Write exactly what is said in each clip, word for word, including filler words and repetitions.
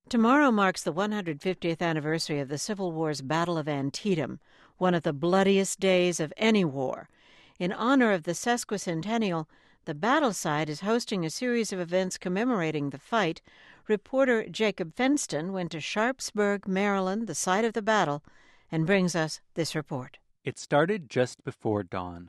Tomorrow marks the one hundred fiftieth anniversary of the Civil War's Battle of Antietam, one of the bloodiest days of any war. In honor of the sesquicentennial, the battle site is hosting a series of events commemorating the fight. Reporter Jacob Fenston went to Sharpsburg, Maryland, the site of the battle, and brings us this report. It started just before dawn.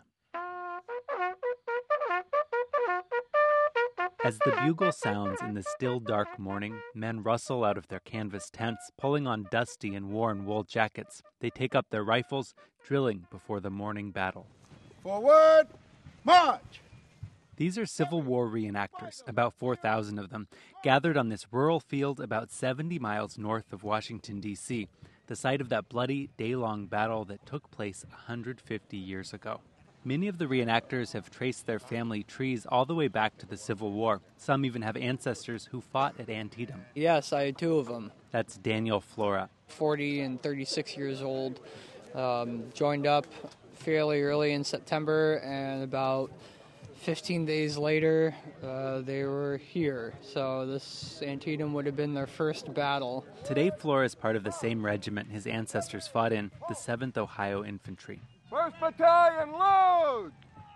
As the bugle sounds in the still dark morning, men rustle out of their canvas tents, pulling on dusty and worn wool jackets. They take up their rifles, drilling before the morning battle. Forward, march! These are Civil War reenactors, about four thousand of them, gathered on this rural field about seventy miles north of Washington, D C, the site of that bloody, day-long battle that took place one hundred fifty years ago. Many of the reenactors have traced their family trees all the way back to the Civil War. Some even have ancestors who fought at Antietam. Yes, I had two of them. That's Daniel Flora. forty and thirty-six years old. Um, joined up fairly early in September, and about fifteen days later, uh, they were here. So this Antietam would have been their first battle. Today, Flora is part of the same regiment his ancestors fought in, the seventh Ohio Infantry. First Battalion, load!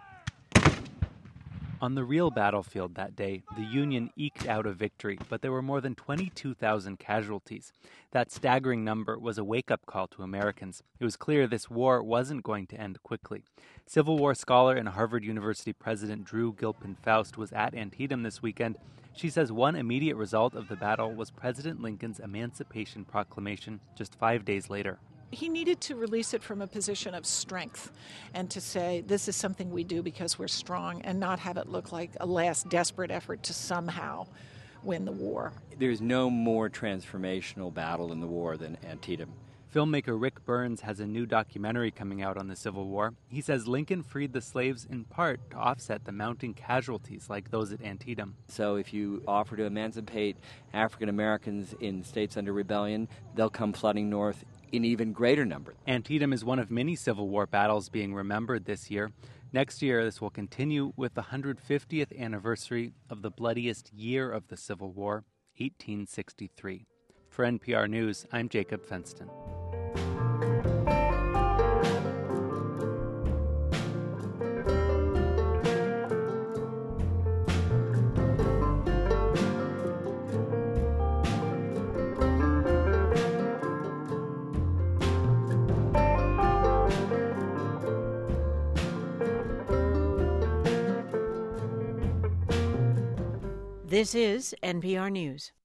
On the real battlefield that day, the Union eked out a victory, but there were more than twenty-two thousand casualties. That staggering number was a wake-up call to Americans. It was clear this war wasn't going to end quickly. Civil War scholar and Harvard University President Drew Gilpin Faust was at Antietam this weekend. She says one immediate result of the battle was President Lincoln's Emancipation Proclamation just five days later. He needed to release it from a position of strength and to say this is something we do because we're strong, and not have it look like a last desperate effort to somehow win the war. There's no more transformational battle in the war than Antietam. Filmmaker Rick Burns has a new documentary coming out on the Civil War. He says Lincoln freed the slaves in part to offset the mounting casualties like those at Antietam. So if you offer to emancipate African Americans in states under rebellion, they'll come flooding north in even greater number. Antietam is one of many Civil War battles being remembered this year. Next year, this will continue with the one hundred fiftieth anniversary of the bloodiest year of the Civil War, eighteen sixty-three. For N P R News, I'm Jacob Fenston. This is N P R News.